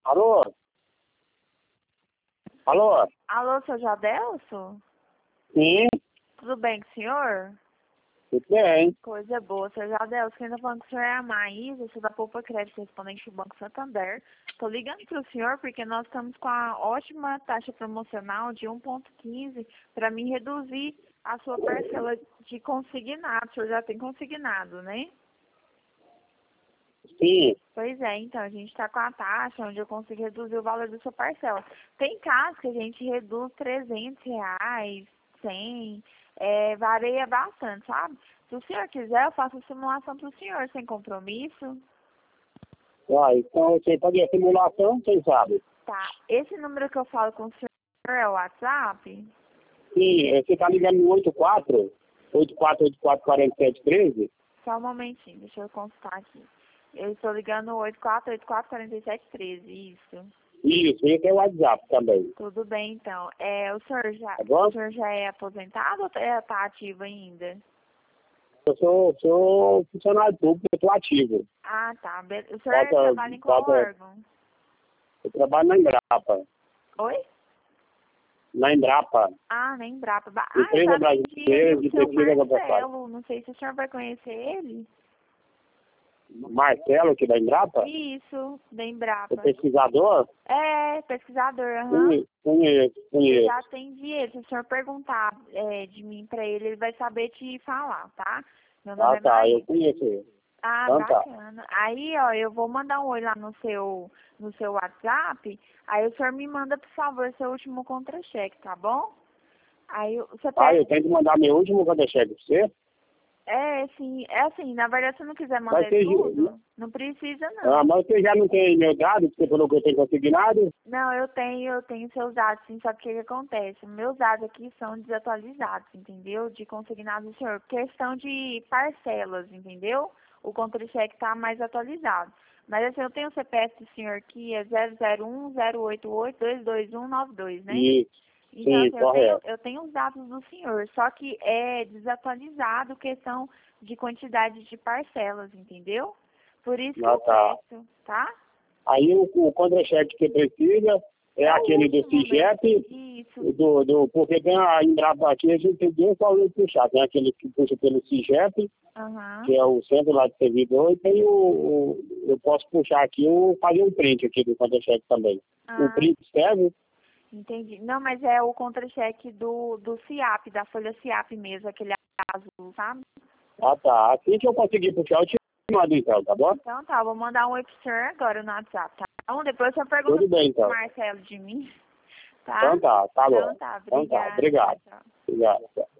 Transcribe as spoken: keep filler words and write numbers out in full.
Alô? Alô? Alô, seu Jadelso? Sim, Tudo bem com o senhor? tudo bem. Coisa boa, seu Jadelso. Quem tá falando com o senhor é a Maísa, sou da Poupa Crédito, respondente do Banco Santander. Tô ligando pro senhor porque nós estamos com a ótima taxa promocional de um ponto quinze para mim reduzir a sua parcela de consignado. O senhor já tem consignado, né? Sim, Pois é, então, a gente está com a taxa onde eu consigo reduzir o valor da sua parcela. Tem casos que a gente reduz trezentos reais, cem, é, varia bastante, sabe? Se o senhor quiser, eu faço a simulação para o senhor, sem compromisso. ah, então você pode a simulação, quem sabe? Tá, esse número que eu falo com o senhor é o WhatsApp? Sim, você está ligando no oito quatro, oito quatro oito quatro, quatro sete um três? Só um momentinho, deixa eu constar aqui. Eu estou ligando no oito quatro oito quatro, quatro sete um três, isso. Isso, esse é o WhatsApp também. Tudo bem, então. É, o senhor já, Tá bom? o senhor já é aposentado ou está ativo ainda? Eu sou, sou funcionário público, eu estou ativo. Ah, tá. Be- O senhor Falta, trabalha em qual falta, órgão? eu trabalho na Embrapa. Oi? Na Embrapa, Ah, na Embrapa. Ba- Ah, eu Empresa já atendi ele, Brasileira o de seu Pesquisa Agropecuária. Marcelo. Não sei se o senhor vai conhecer ele. Marcelo, aqui da Embrapa, Isso, da o Embrapa. pesquisador, É, pesquisador, aham. conheço, conheço. Eu conheço. já atendi ele. Se o senhor perguntar é, de mim pra ele, ele vai saber te falar, tá? Meu nome Ah, é tá, eu Maísa. conheço ele. Ah, Então tá. bacana. Aí, ó, eu vou mandar um oi lá no seu, no seu WhatsApp. Aí o senhor me manda, por favor, seu último contra-cheque, tá bom? Aí você Ah, pede. eu tenho que mandar meu último contra-cheque pra você? É, sim, é assim, na verdade, se não quiser Mas mandar você, tudo, não precisa, ah, não. mas você já não tem meu dado, porque você falou que eu tenho consignado? Não, eu tenho, eu tenho seus dados, sim, só que o que, que acontece? Meus dados aqui são desatualizados, entendeu? De consignado do senhor. Questão de parcelas, entendeu? O contra-cheque está mais atualizado. Mas assim, eu tenho o C P F do senhor aqui, é zero zero um, zero oito oito, dois dois um nove dois, né? Isso, Então, sim, assim, eu tenho, correto. eu tenho os dados do senhor, só que é desatualizado questão de quantidade de parcelas, entendeu? Por isso que Ah, eu tá. peço, tá? Aí o, o contra-cheque que precisa é, É o aquele do último mesmo. CIGEP, Isso. do, do, porque tem a Embrapa aqui, a gente tem dois valores puxar. Tem aquele que puxa pelo CIGEP, Aham. que é o centro lá de servidor, e tem o, o eu posso puxar aqui, o, fazer um print aqui do contra-cheque também. O Ah, print serve? entendi. Não, mas é o contra-cheque do, do CIAP, da folha CIAP mesmo, aquele azul, sabe? Ah, tá. Assim que eu conseguir puxar, eu te mando então, tá bom? Então tá, eu vou mandar um oi pro senhor agora no WhatsApp, tá? Então, depois você pergunta Tudo bem, pro então. Marcelo de mim, tá? Então tá, tá Então bom. tá, Então tá, obrigada. Tchau, obrigado. tchau. Obrigado.